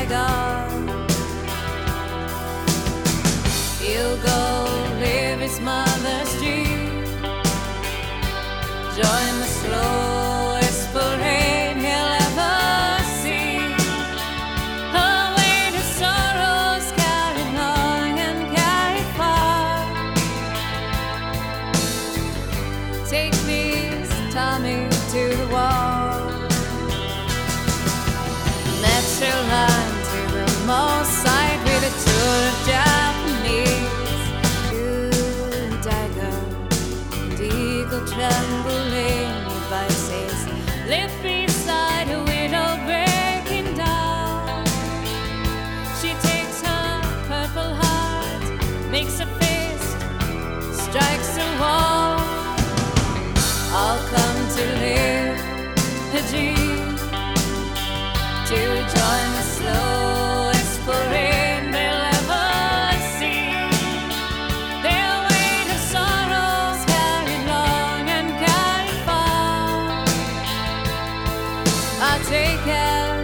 tiger. He'll go live his mother's dream, join the slowest parade he'll ever see. Her weight of sorrows carried long and carried far. Take these, Tommy, to the wall. Natural line to the most side with a tour of Japanese. You dagger, and eagle trembling devices live beside a widow breaking down. She takes her purple heart, makes a fist, strikes a wall. I'll come to live a dream, to join the slowest parade they'll ever see. Their weight of sorrows carried long and carried far. I'll take care.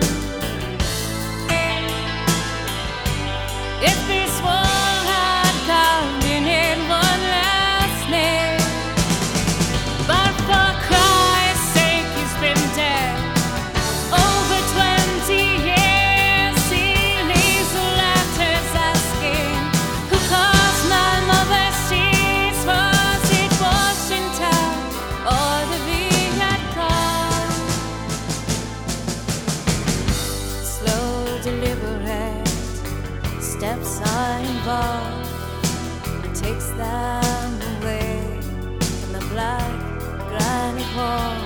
If this world had come, you need one last name. But for Christ's sake, he's been dead over 20 years. He leaves the letters asking who caused none of their seats. Was it Washington or the Viet Cong? Slow, deliberate steps are involved. It takes them away from the black granite wall.